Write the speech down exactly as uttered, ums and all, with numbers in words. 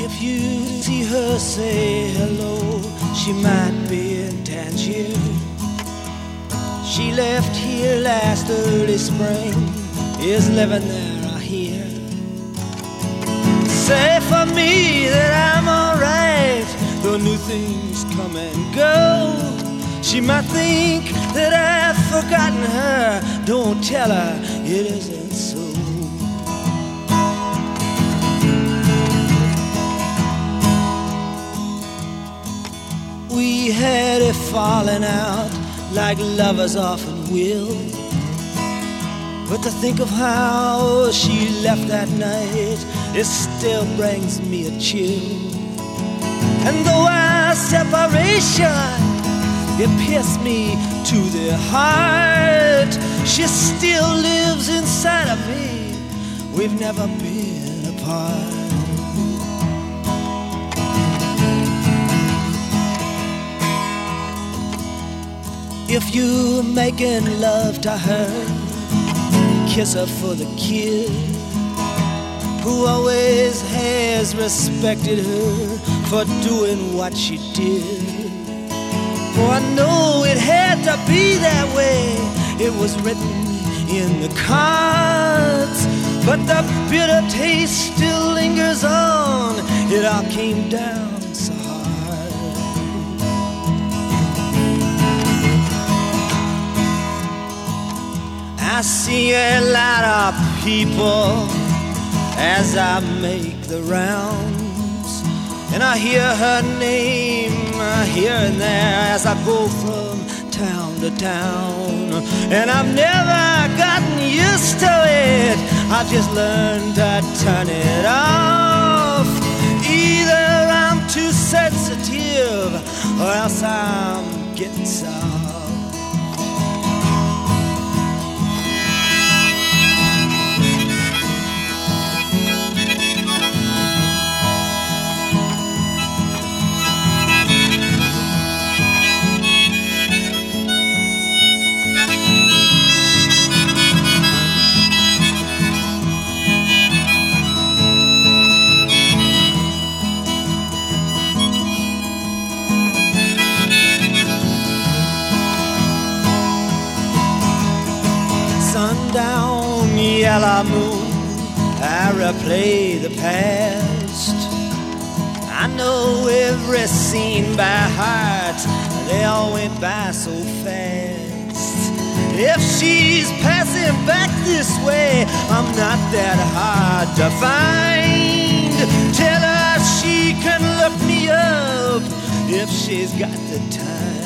If you see her say hello, she might be in Tangier. She left here last early spring, is living there, I hear. Say for me that I'm alright, though new things come and go. She might think that I've forgotten her, don't tell her it isn't so. We had a falling out like lovers often will, but to think of how she left that night, it still brings me a chill. And though our separation, it pierced me to the heart, she still lives inside of me, we've never been apart. If you're making love to her, kiss her for the kid who always has respected her for doing what she did. For I know it had to be that way, it was written in the cards, but the bitter taste still lingers on, it all came down so hard. I see a lot of people as I make the rounds, and I hear her name here and there as I go from town to town. And I've never gotten used to it, I've just learned to turn it off. Either I'm too sensitive or else I'm getting soft. Sundown, yellow moon, I replay the past. I know every scene by heart, they all went by so fast. If she's passing back this way, I'm not that hard to find. Tell her she can look me up if she's got the time.